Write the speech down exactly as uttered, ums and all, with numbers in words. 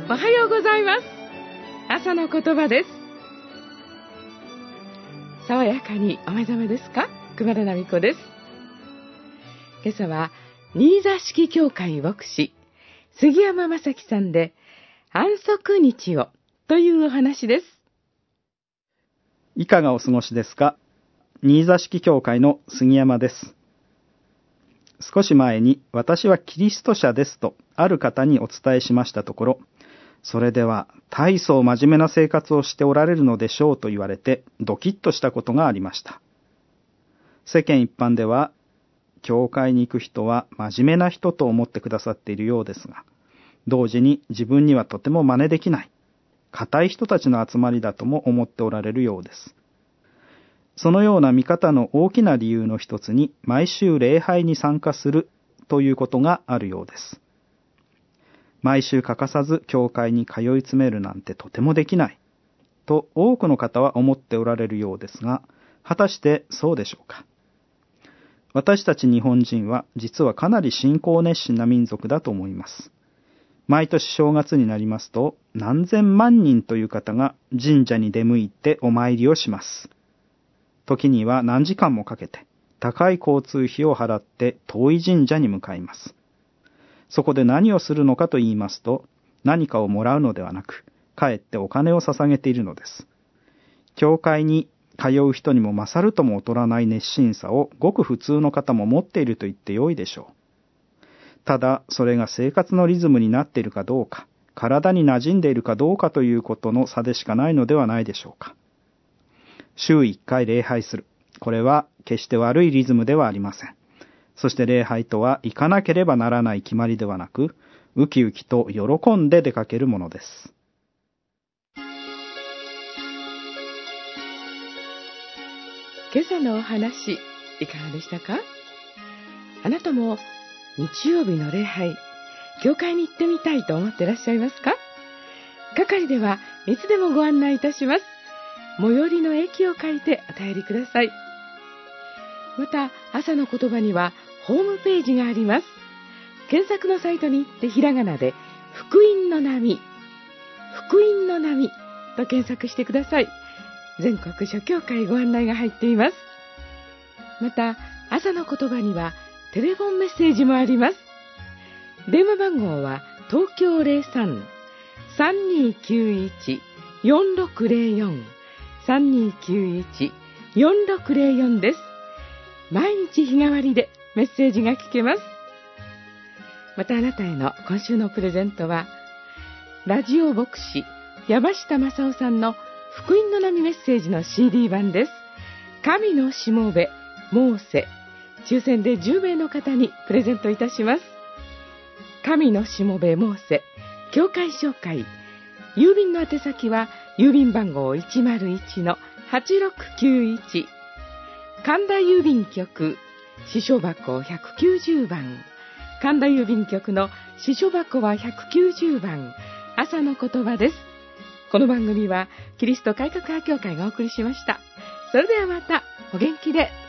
おはようございます。朝の言葉です。爽やかにお目覚めですか？熊田奈美子です。今朝は新座式教会牧師杉山正樹さんで安息日をというお話です。 いかがお過ごしですか？新座式教会の杉山です。少し前に私はキリスト者ですとある方にお伝えしましたところ、それでは大層真面目な生活をしておられるのでしょうと言われてドキッとしたことがありました。世間一般では教会に行く人は真面目な人と思ってくださっているようですが、同時に自分にはとても真似できない固い人たちの集まりだとも思っておられるようです。そのような見方の大きな理由の一つに、毎週礼拝に参加するということがあるようです。毎週欠かさず教会に通い詰めるなんてとてもできないと多くの方は思っておられるようですが、果たしてそうでしょうか。私たち日本人は実はかなり信仰熱心な民族だと思います。毎年正月になりますと何千万人という方が神社に出向いてお参りをします。時には何時間もかけて高い交通費を払って遠い神社に向かいます。そこで何をするのかと言いますと、何かをもらうのではなく、かえってお金を捧げているのです。教会に通う人にも勝るとも劣らない熱心さをごく普通の方も持っていると言ってよいでしょう。ただ、それが生活のリズムになっているかどうか、体に馴染んでいるかどうかということの差でしかないのではないでしょうか。週一回礼拝する。これは決して悪いリズムではありません。そして礼拝とは行かなければならない決まりではなく、ウキウキと喜んで出かけるものです。 今朝のお話、いかがでしたか？あなたも日曜日の礼拝、教会に行ってみたいと思っていらっしゃいますか？係ではいつでもご案内いたします。最寄りの駅を書いてお便りください。また、朝の言葉にはホームページがあります。検索のサイトに行ってひらがなで福音の波、福音の波と検索してください。全国諸教会ご案内が入っています。また、朝の言葉にはテレフォンメッセージもあります。電話番号は東京 ゼロさん さんにーきゅういち よんろくゼロよん さんにーきゅういち よんろくゼロよん です。毎日日替わりでメッセージが聞けます。またあなたへの今週のプレゼントは、ラジオ牧師山下正夫さんの福音の波メッセージの シーディー 版です。神のしもべモーセ、抽選でじゅうめいの方にプレゼントいたします。神のしもべモーセ、教会紹介。郵便の宛先は郵便番号 いちまるいちのはちろくきゅういち、神田郵便局支所箱ひゃくきゅうじゅうばん、神田郵便局の支所箱はひゃくきゅうじゅうばん、朝の言葉です。この番組はキリスト改革派教会がお送りしました。それではまたお元気で。